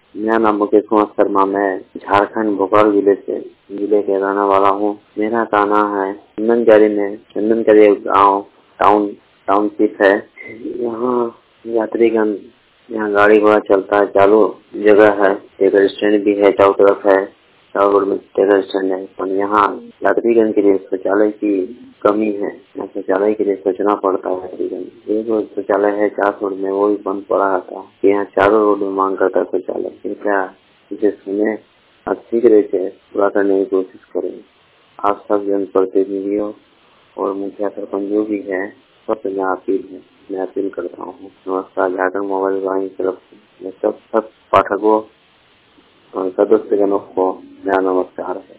मेरा नाम मुकेश कुमार शर्मा। मैं झारखंड भोपाल जिले के रहने वाला हूँ। मेरा कहना है चंदनगढ़ी एक गाँव टाउनशिप है। यहाँ यात्रीगण यहाँ गाड़ी घोड़ा चलता है, चालू जगह है। एक स्टैंड भी है, चारों तरफ है। चारों रोड में ट्रेन स्टैंड है, और यहाँ यात्रीगण के लिए शौचालय की कमी है। यहाँ शौचालय के लिए सोचना पड़ता है यात्रीगण। एक शौचालय है 4 रोड में, वो भी बंद पड़ा रहता है। यहाँ चारों रोड में मांग करता है शौचालय। कृपया इसे सुने और शीघ्र इसे पूरा करने की कोशिश करें। आप सब जनप्रतिनिधियों और मुखिया सरपंच जो भी है, सबसे मैं अपील करता हूँ। नमस्कार। झारखंड मोबाइल वाहिनी की तरफ से सब पाठकों और सदस्यगणों को मेरा नमस्कार है।